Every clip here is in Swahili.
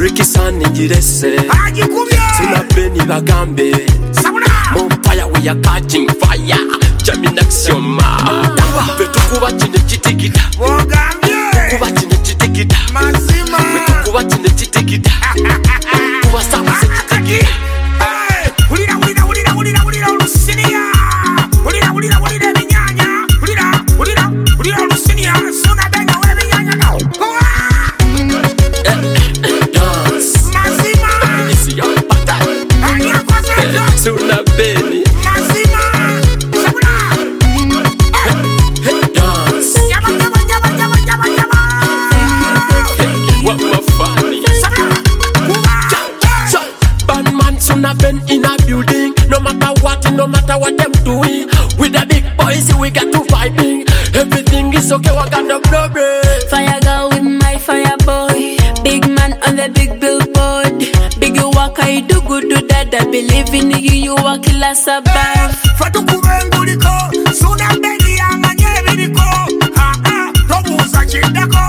Ricky Sani jirese Suna Beni bagambe Mompaya we are catching fire Jamin action ma Vetukuba chine chitikita Vetukuba chine chitikita Vetukuba chine chitikita Kuba sabu se chitikita Ulira ulusinia Ulira minyanya Ulira ulusinia Suna Beni we minyanya now Suna Beni dance. What my funny? Bad man Suna Beni in a building. No matter what them doing. With the big boys we got to vibing. Everything is okay, we got no problem. Fire girl with my fire boy. Big man on the big billboard. Big you walk, I do good, do that. I believe in you, you are killer survive. Fatu kubenguliko, Suna Beni amanye biliko. Tobuza chindako,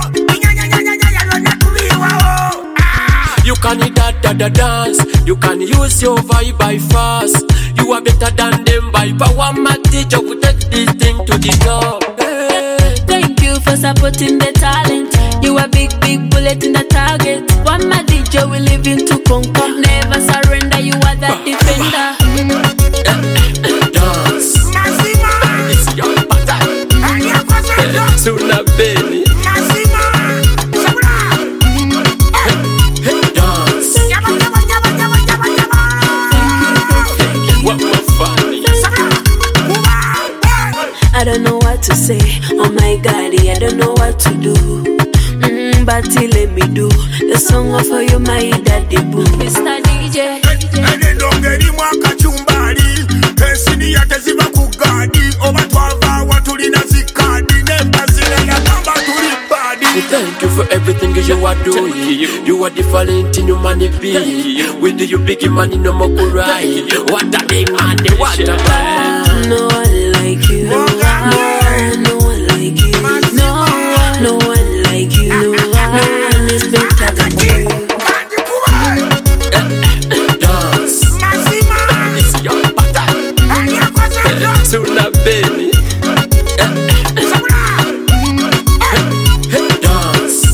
You can eat that dance. You can use your vibe by fast. You are better than them by power. My teacher could take this thing to the top. Thank you for supporting the talent. You a big bullet in the target. One my DJ we live in to conquer. Never surrender, you are the defender. Dance. It's your pattern. Suna Beni. Dance. What my funny? I don't know what to say. Oh my God, I don't know what to do. But let me do the song of you, my daddy boo. Mr. DJ. Ndongeri mwaka chumbali. Esini ya teziba kugadi. Obatwava watulina zikadi. Nembazina ya kamba tulibadi. Thank you for everything you are doing. You are different in humanity. With you big money no more cry. What a big man, what a man. No one like you. No one like you. No one like you. No one is better than you. Dance. It's your pattern. Suna Beni. Dance.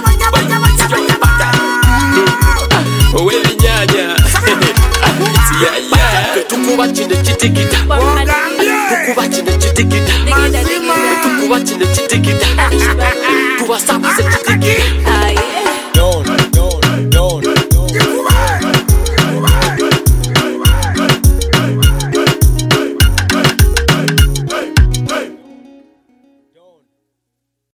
We vinyanya. Yeah. Vetukuba chine chitikita. Vetukuba chine chitikita. Vetukuba chine chitikita. Kuba sabu se chitikita.